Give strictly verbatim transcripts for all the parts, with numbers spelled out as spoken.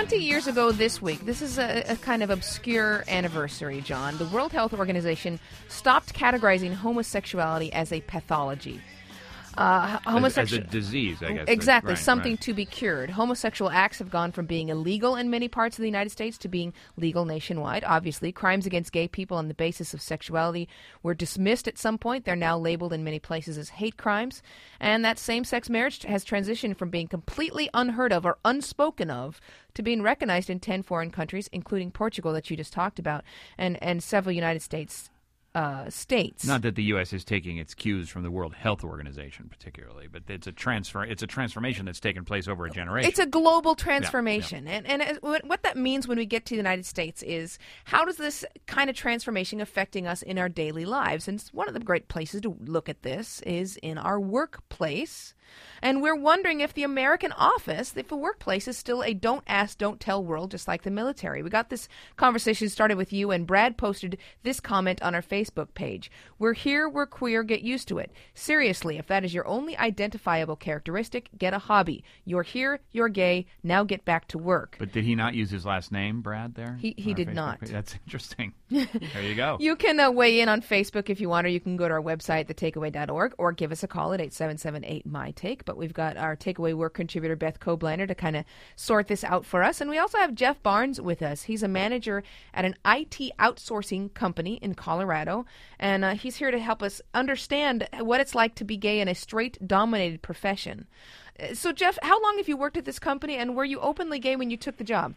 twenty years ago this week, this is a, a kind of obscure anniversary, John, the World Health Organization stopped categorizing homosexuality as a pathology. Uh, homosexu- as, as a disease, I guess. Exactly, right, something right. to be cured. Homosexual acts have gone from being illegal in many parts of the United States to being legal nationwide. Obviously, crimes against gay people on the basis of sexuality were dismissed at some point. They're now labeled in many places as hate crimes. And that same-sex marriage has transitioned from being completely unheard of or unspoken of to being recognized in ten foreign countries, including Portugal that you just talked about, and, and several United States Uh, states. Not that the U S is taking its cues from the World Health Organization, particularly, but it's a transfer. It's a transformation that's taken place over a generation. It's a global transformation, yeah, yeah. and and what that means when we get to the United States is how does this kind of transformation affecting us in our daily lives? And one of the great places to look at this is in our workplace. And we're wondering if the American office, if the workplace is still a don't ask, don't tell world, just like the military. We got this conversation started with you, and Brad posted this comment on our Facebook page. We're here, we're queer, get used to it. Seriously, if that is your only identifiable characteristic, get a hobby. You're here, you're gay, now get back to work. But did he not use his last name, Brad, there? He he did not. Page? That's interesting. There you go. You can uh, weigh in on Facebook if you want, or you can go to our website, the takeaway dot org, or give us a call at eight seven seven eight M Y take. But we've got our Takeaway work contributor, Beth Koblander, to kind of sort this out for us. And we also have Jeff Barnes with us. He's a manager at an I T outsourcing company in Colorado, and uh, he's here to help us understand what it's like to be gay in a straight-dominated profession. Uh, So, Jeff, how long have you worked at this company, and were you openly gay when you took the job?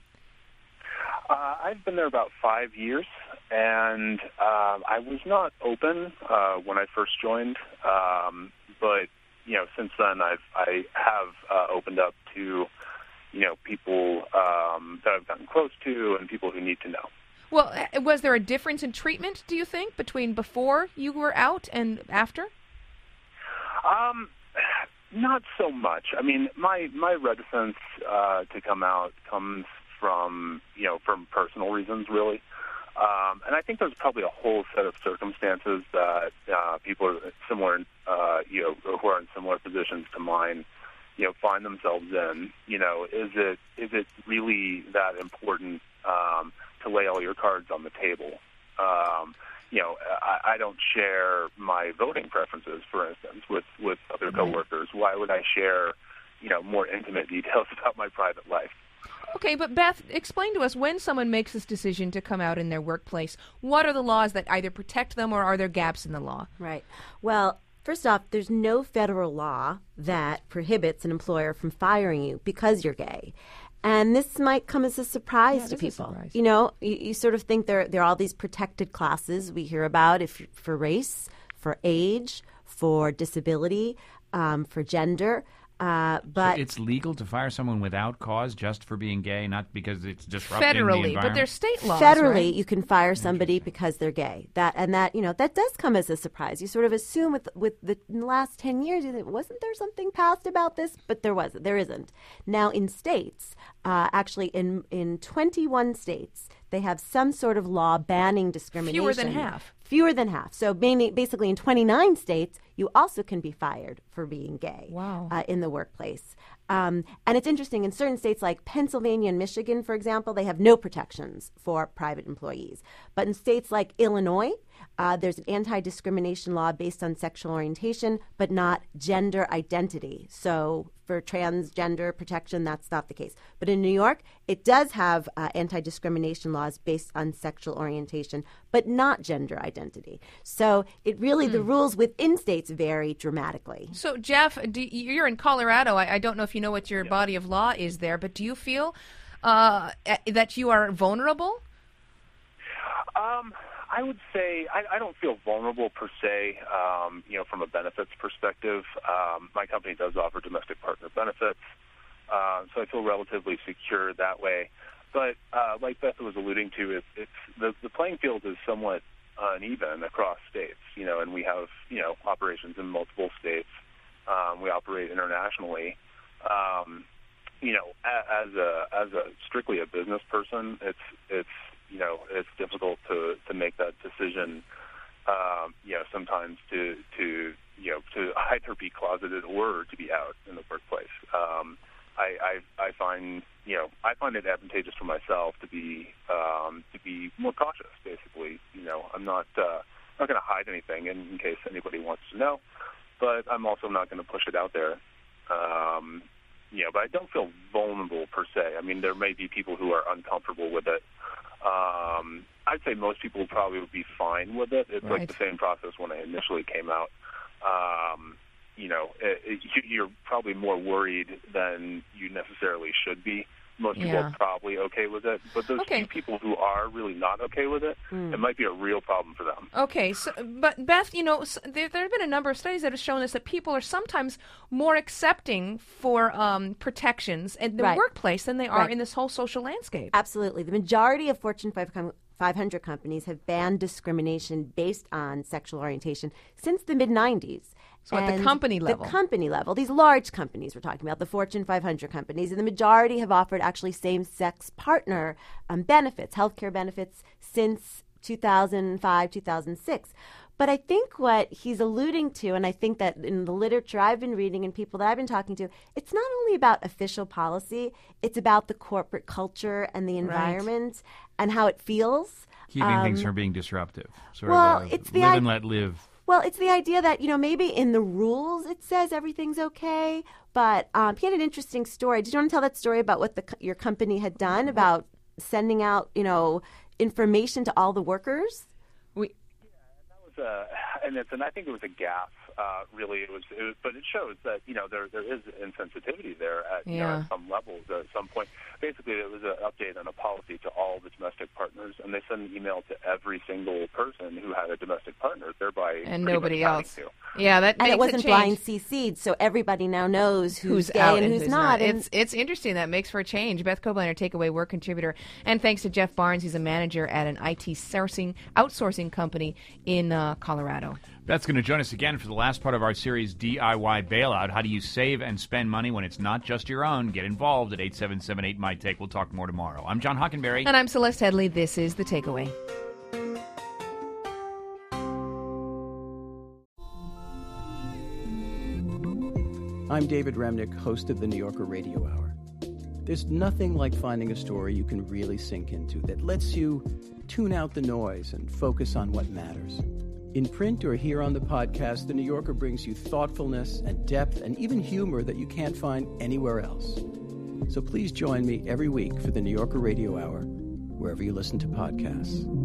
Uh, I've been there about five years, and um, I was not open uh, when I first joined, um, but you know, since then I've I have uh, opened up to you know people um, that I've gotten close to and people who need to know. Well, uh, was there a difference in treatment, do you think, between before you were out and after? Um, not so much. I mean, my my reticence uh, to come out comes from you know from personal reasons, really. Um, and I think there's probably a whole set of circumstances that uh, people are similar, uh, you know, who are in similar positions to mine, you know, find themselves in. You know, is it is it really that important um, to lay all your cards on the table? Um, you know, I, I don't share my voting preferences, for instance, with with other coworkers. Why would I share, you know, more intimate details about my private life? Okay, but Beth, explain to us, when someone makes this decision to come out in their workplace, what are the laws that either protect them, or are there gaps in the law? Right. Well, first off, there's no federal law that prohibits an employer from firing you because you're gay. And this might come as a surprise Yeah, to it is a people. surprise. You know, you, you sort of think there, there are all these protected classes we hear about if for race, for age, for disability, um, for gender. Uh, but so it's legal to fire someone without cause just for being gay, not because it's disrupting the Federally, environment? but there's state laws, Federally, right? you can fire somebody because they're gay. That and that, you know, that does come as a surprise. You sort of assume with with the, in the last ten years, you think, wasn't there something passed about this? But there wasn't. There isn't. Now, in states, uh, actually, in in twenty-one states, they have some sort of law banning discrimination. Fewer than half. Fewer than half. So basically, in twenty-nine states, you also can be fired for being gay. Wow. Uh, in the workplace. Um, and it's interesting, in certain states like Pennsylvania and Michigan, for example, they have no protections for private employees. But in states like Illinois, uh, there's an anti-discrimination law based on sexual orientation, but not gender identity. So for transgender protection, that's not the case. But in New York, it does have uh, anti-discrimination laws based on sexual orientation, but not gender identity. So it really, the rules within states vary dramatically. So, Jeff, do, you're in Colorado. I, I don't know if you know what your body of law is there, but do you feel uh, that you are vulnerable? Um, I would say I, I don't feel vulnerable per se, um, you know, from a benefits perspective. Um, my company does offer domestic partner benefits, uh, so I feel relatively secure that way. But uh, like Beth was alluding to, it, it's the, the playing field is somewhat uneven across states, you know, and we have, you know, operations in multiple states. Um, we operate internationally. Um, you know, as a as a strictly a business person, it's it's you know it's difficult to, to make that decision. Um, you know, sometimes to to you know to either be closeted or to be out in the workplace. Um, I, I I find you know I find it advantageous for myself to be um, to be more cautious. Basically, you know, I'm not uh, not going to hide anything in, in case anybody wants to know, but I'm also not going to push it out there. Um, you know, but I don't feel vulnerable per se. I mean, there may be people who are uncomfortable with it. Um, I'd say most people probably would be fine with it. It's Right. like the same process when I initially came out. Um, you know, it, it, you're probably more worried than you necessarily should be. Most people Yeah. are probably okay with it, but those Okay. few people who are really not okay with it, Mm. it might be a real problem for them. Okay, so but Beth, you know, s- there there have been a number of studies that have shown us that people are sometimes more accepting for um, protections in the Right. workplace than they are Right. in this whole social landscape. Absolutely. The majority of Fortune five hundred companies have banned discrimination based on sexual orientation since the mid nineties. So at the company level. The company level. These large companies we're talking about, the Fortune five hundred companies, and the majority have offered actually same-sex partner um, benefits, healthcare benefits, since two thousand five, two thousand six. But I think what he's alluding to, and I think that in the literature I've been reading and people that I've been talking to, it's not only about official policy, it's about the corporate culture and the environment and how it feels. Keeping things Um, from being disruptive. Sort well, of a it's the live i- and let live. Well, it's the idea that, you know, maybe in the rules it says everything's okay, but um, he had an interesting story. Did you want to tell that story about what the co- your company had done about sending out, you know, information to all the workers? We, was a, and it's, and I think it was a gaffe. Uh, really, it was, it was, but it shows that you know there there is insensitivity there at, you know, Yeah. at some levels. At some point, basically, it was an update on a policy to all the domestic partners, and they sent an email to every single person who had a domestic partner, thereby and pretty nobody much else. hiding to. Yeah, that And makes it wasn't a blind change. C C'd, so everybody now knows who's, Who's gay out and who's, not. And It's it's interesting. That makes for a change. Beth Kobliner, Takeaway Work contributor, and thanks to Jeff Barnes, he's a manager at an I T sourcing outsourcing company in uh, Colorado. Beth's going to join us again for the last part of our series, D I Y Bailout. How do you save and spend money when it's not just your own? Get involved at eight seven seven eight, M Y T A K E. We'll talk more tomorrow. I'm John Hockenberry. And I'm Celeste Headley. This is The Takeaway. I'm David Remnick, host of the New Yorker Radio Hour. There's nothing like finding a story you can really sink into that lets you tune out the noise and focus on what matters. In print or here on the podcast, The New Yorker brings you thoughtfulness and depth and even humor that you can't find anywhere else. So please join me every week for the New Yorker Radio Hour, wherever you listen to podcasts.